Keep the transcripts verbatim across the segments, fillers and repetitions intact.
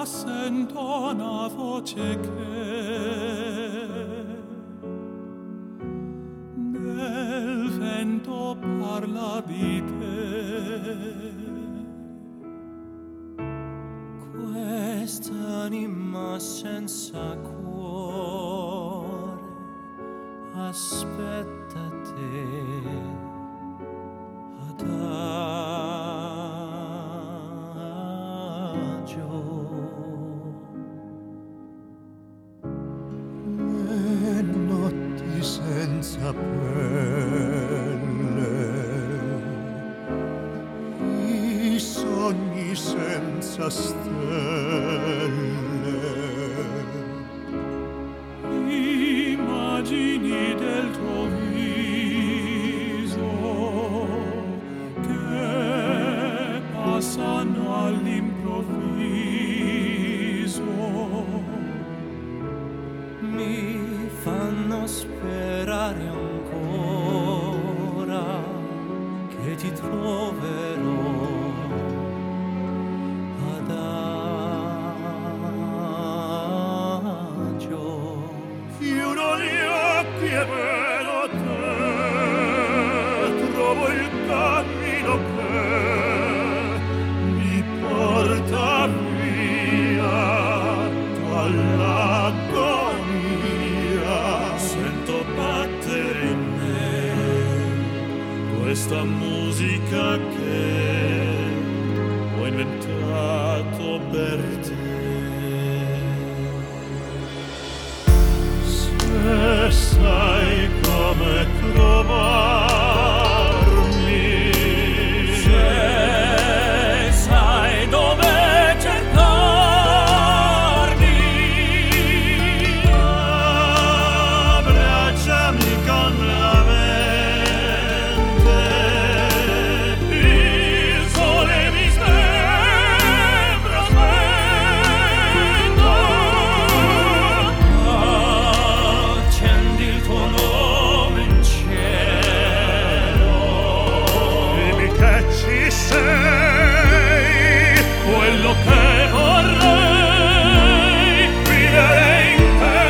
sento una voce che nel vento parla di te. Quest'anima senza cuore aspetta te adagio. Le notti senza pelle, i sogni senza stelle, immagini del tuo viso che passano all'improvviso, mi fanno sperare ancora che ti troverò adagio. chiudo gli occhi e vedo te, trovo il cammino che mi porta via dall'agonia. Sento battere in me questa musica che ho inventato per te. Se sai come trovarmi, Se sai dove cercarmi, abbracciami con la mente, il sole mi sembra spento. Accendi il tuo nome in cielo, dimmi che ci sei, quello che vorrei vivere in te.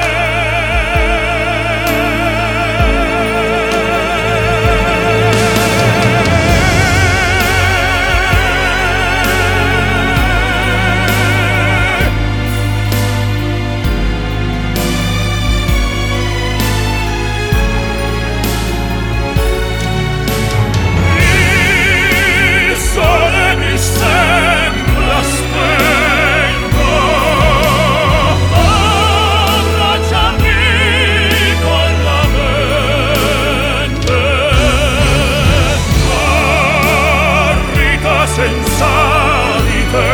Il sole mi sembra spento, abbracciami con la mente, vita senza di te,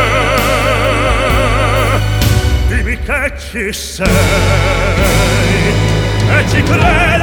dimmi che ci sei e ci credo.